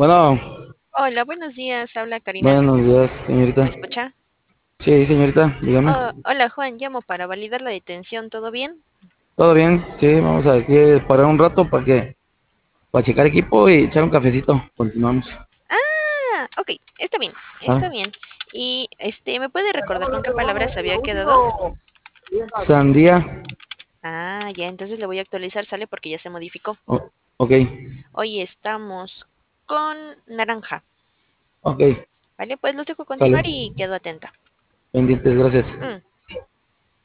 Bueno, Hola, buenos días, habla Karina. buenos días, ¿Me señorita. escucha? Sí, señorita, dígame. Oh, hola Juan, llamo para validar la detención, ¿todo bien? ¿Todo bien? Sí, vamos a aquí parar un rato para checar equipo y echar un cafecito. Continuamos. Ah, ok, está ¿Ah? bien. Y ¿me puede recordar con qué palabras había quedado? Sandía. Ah, ya, entonces le voy a actualizar, sale porque ya se modificó. Ok, Hoy estamos con naranja, ok, ¿vale? Pues los dejo sale. continuar y quedo atenta. Pendientes, gracias.